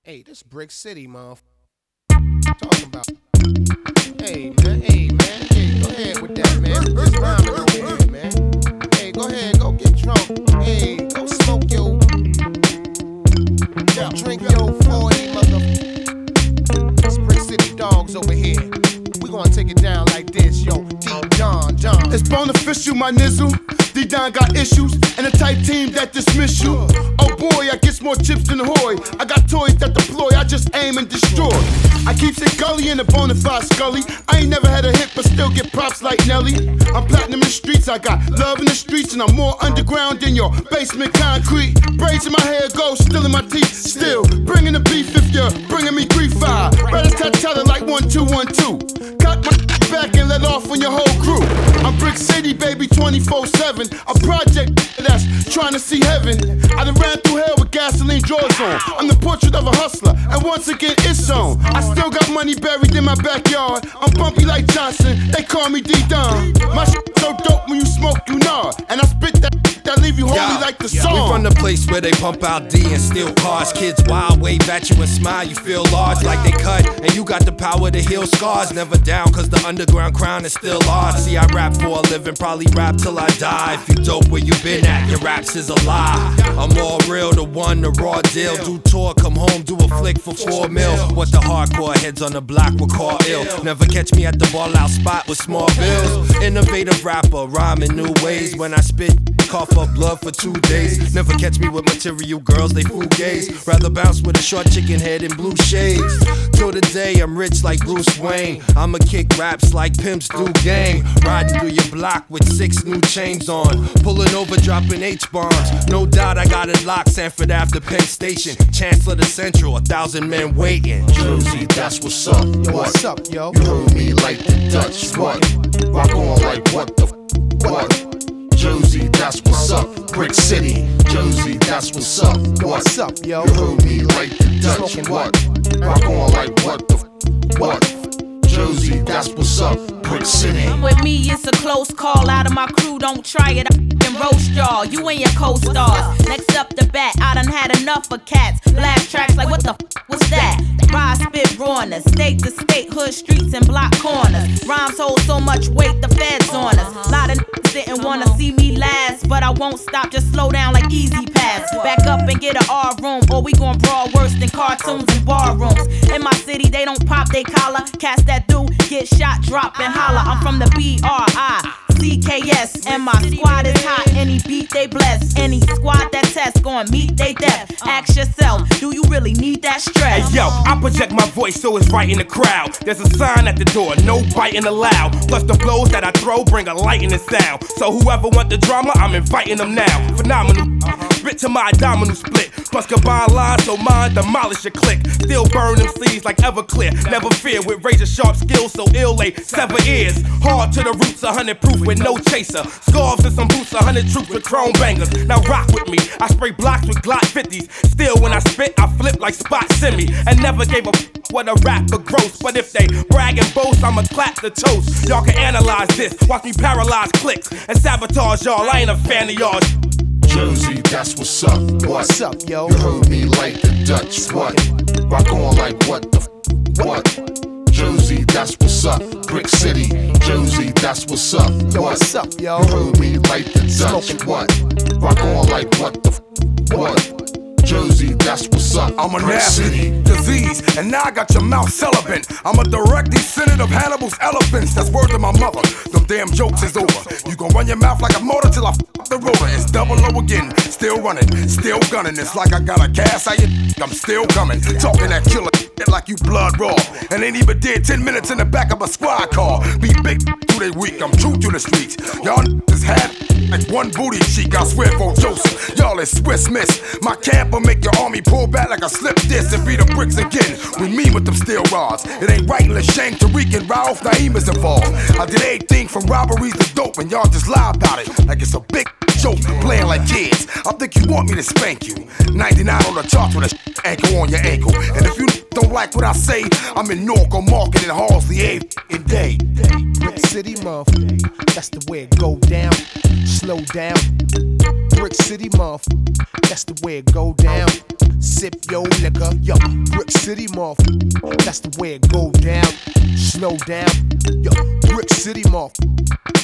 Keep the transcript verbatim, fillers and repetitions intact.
Hey, this Brick City, motherfucker. Talking about. Hey, man. Hey, man. Hey, go ahead with that, man. Just rhyming over here, man. Hey, go ahead. Go get drunk. Hey, go smoke your. Go drink your forty, motherfucker. It's Brick City dogs over here. We gonna take it down like this, yo. D-Don, Don. It's beneficial, my nizzle. D-Don got issues, and a type team that dismiss you. Oh boy, I get more chips than Hoy. I got toys that deploy, I just aim and destroy. I keep it gully in a bona fide scully. I ain't never had a hit, but still get props like Nelly. I'm platinum in the streets, I got love in the streets, and I'm more underground than your basement concrete. Braids in my hair, gold still in my teeth. Still bringing the beef if you're bringing me grief. Fire. Better tell it like one, two, one, two. Cut my back and let off on your whole crew. I'm Brick City, baby, twenty-four seven. A project that's trying to see heaven. I done ran through hell with gasoline drawers on. I'm the portrait of a hustler, and once again it's on. I still got money buried in my backyard. I'm bumpy like Johnson, they call me D-Don. My shit so dope when you smoke, you nod. And I spit that that leave you holy yeah, like the yeah. song. We from the place where they pump out D and steal cars. Kids wild, wave at you and smile, you feel large like they cut. And you got the power to heal scars. Never down, cause the underground crown is still ours. See, I rap for a living, probably rap till I die. If you dope where you been at, your raps is a lie. I'm all real, the one, the raw deal. Do tour, come home, do a flick for four mil. What the hardcore heads on the block will call ill. Never catch me at the ball out spot with small bills. Innovative rapper, rhyming new ways. When I spit, cough up blood for two days. Never catch me with material girls, they fugaze. Rather bounce with a short chicken head and blue shades. Till the day I'm rich like Bruce Wayne. I'ma kick raps like pimps do gang. Riding through your block with six new chains on. Pulling over, dropping H-bombs. No doubt I got it locked, Sanford after Penn Station. Chancellor the Central, a thousand men waiting. Jersey, that's what's up. Yo, what's up, yo? You heard me like the Dutch, what? Rock on like what the f- what? Jersey, that's what's up. Brick City, Jersey, that's what's up. What? What's up, yo? You heard me like the Dutch, what? Rock on like what the f- what? Jersey, that's what's up. Brick City. With me, it's a close call. Out of my crew, don't try it. I f***ing roast y'all. You and your co-stars. Next up the bat, I done had enough of cats. Blast tracks like what the f*** was that? Ride, spit, rawness. State to state, hood streets and block corners. Rhymes hold so much weight, the feds on us. Lot of n***s didn't wanna see me last, but I won't stop, just slow down like Easy Pass. Back up and get a R room, or we gon' brawl worse than cartoons and bar rooms. In my city, they don't pop they collar. Cats that do get shot, drop, and holler. I'm from the B R I C K S, and my squad is hot. Any beat they bless, any squad that test gon' meet they death. Ask yourself, do you really need that stress? Hey yo, I project my voice so it's right in the crowd. There's a sign at the door, no biting allowed. Plus the blows that I throw bring a lightning sound. So whoever want the drama, I'm inviting them now. Phenomenal, spit to my abdominal split. Plus combine lines so mine demolish your click. Still burn them sleeves like Everclear. Never fear with razor sharp skills so ill they sever ears. Hard to the roots, a hundred proof with no chaser. Scarves and some boots, a hundred troops with chrome bangers. Now rock with me, I spray blocks with Glock fifties. Still when I spit, I flip like Spot Simi. And never gave a f what a rapper gross. But if they brag and boast, I'ma clap the toast. Y'all can analyze this, watch me paralyze clicks and sabotage y'all, I ain't a fan of y'all. Jersey, that's what's up. What? What's up, yo? You heard me like the Dutch, what? Rock on like what the f- what? Jersey, that's what's up. Brick City, Jersey, that's what's up. Yo, what's up, yo? You heard me like the Dutch, what? Rock on like what the f- what? Jersey, that's what's up. I'm a Brick nasty City. disease, and now I got your mouth celibate. I'm a direct descendant of Hannibal's elephants. That's word to my mother. Them damn jokes is over. You gon' run your mouth like a motor till I f the roller. It's double O again, still running, still gunning. It's like I got a gas, I I'm still coming. Talking that killer like you blood raw. And ain't even did ten minutes in the back of a squad car. Be big through they week, I'm true to the streets. Y'all just had like one booty cheek, I swear for Joseph. Y'all is Swiss miss. My camp will make your army pull back like a slip disc and beat the bricks again. We mean with them steel rods. It ain't right unless Shane, Tariq, and Ralph Naeem is involved. I did everything from robberies to dope, and y'all just lie about it like it's a big joke, playing like kids. I think you want me to spank you. ninety-nine on the charts with a ankle on your ankle. And if you don't like what I say, I'm in Norco marketing Halsey every f***ing day. Brick City, motherfucker, that's the way it go down. Slow down. Brick City, motherfucker, that's the way it go down. Sip yo liquor, yo. Brick City, motherfucker, that's the way it go down. Slow down, yo. Brick City, motherfucker.